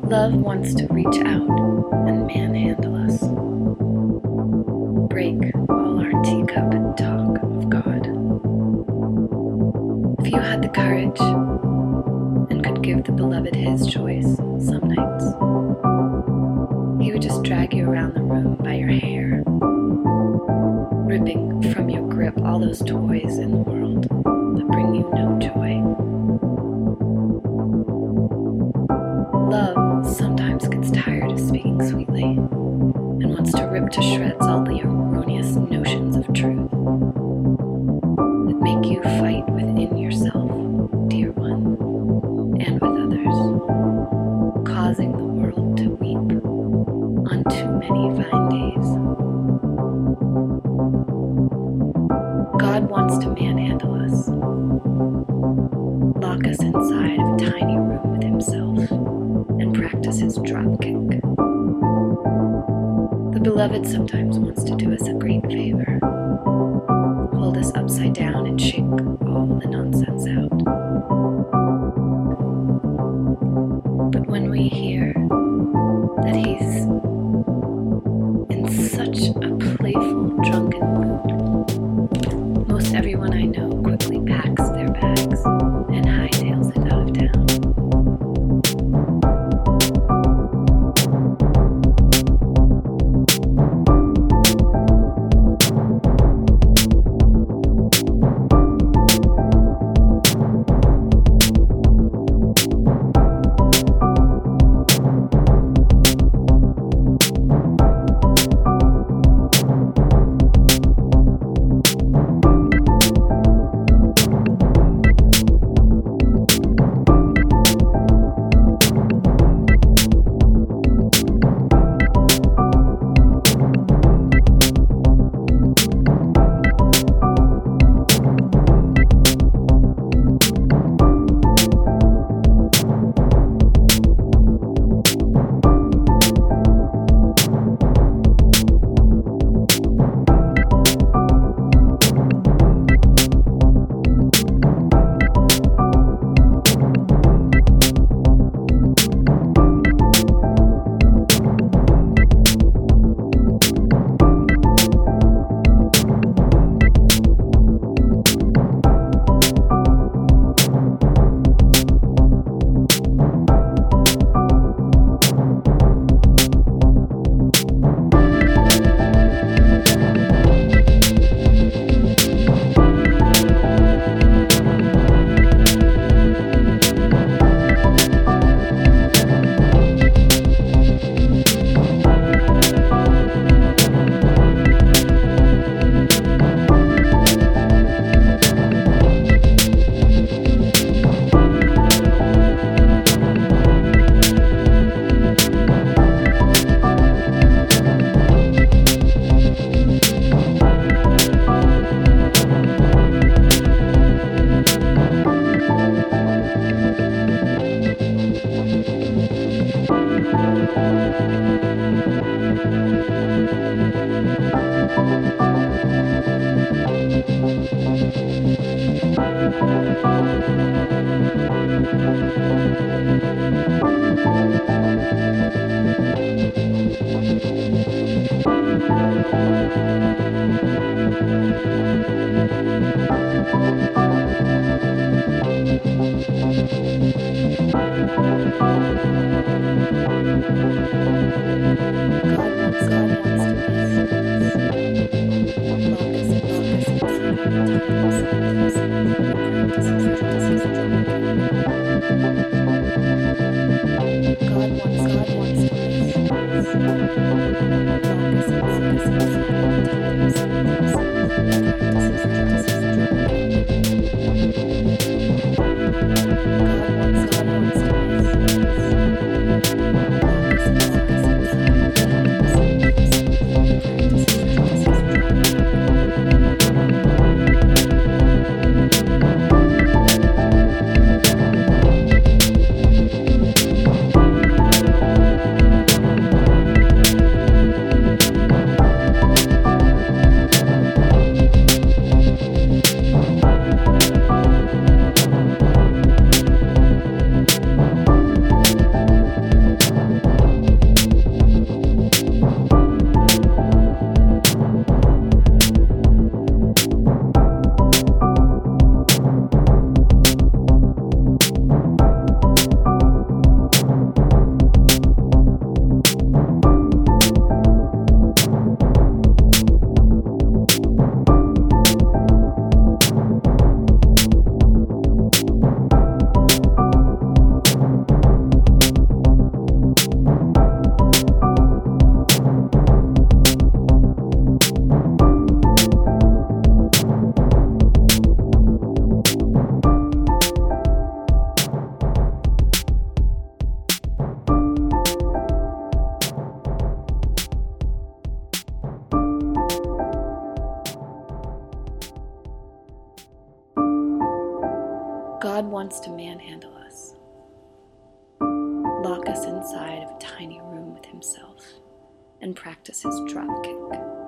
Love wants to reach out and manhandle us. Break all our teacup talk of God. If you had the courage and could give the beloved his choice some nights, he would just drag you around the room by your hair, ripping from your grip all those toys in the world that bring you no joy. Love sometimes gets tired of speaking sweetly and wants to rip to shreds all the erroneous notions of truth that make you fight within yourself, dear one, and with others, causing the world to weep on too many fine days. God wants to manhandle us, lock us inside of a tiny room with himself, and practice his dropkick. The beloved sometimes wants to do us a great favor, hold us upside down and shake all the nonsense out. But when we hear that he's in such a playful, drunken mood, most everyone I know quickly packs their bags and hightails it out of town. God wants to manhandle us, lock us inside of a tiny room with himself, and practice his drop kick.